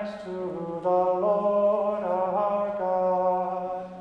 thanks to the Lord our God.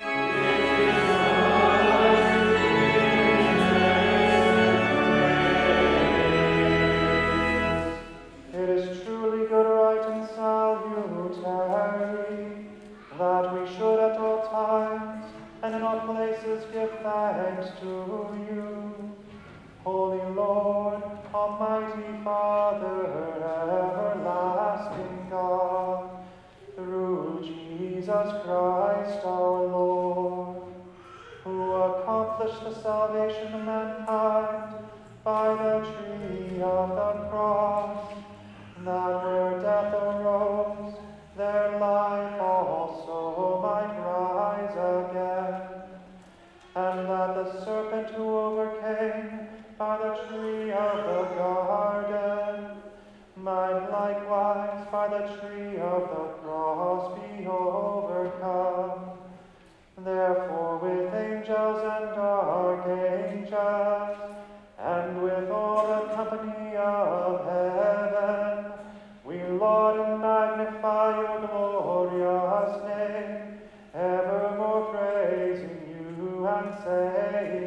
It is truly good, right, and salutary that we should at all times and in all places give thanks to you, Holy Lord, Almighty Father, everlasting God, through Jesus Christ our Lord, who accomplished the salvation of mankind by the tree of the cross, that where death arose, their life also might rise again, and that the serpent who overcame by the tree of the garden might likewise by the tree of the cross be overcome. Therefore with angels and archangels, and with all the company of heaven, we laud and magnify your glorious name, evermore praising you and saying,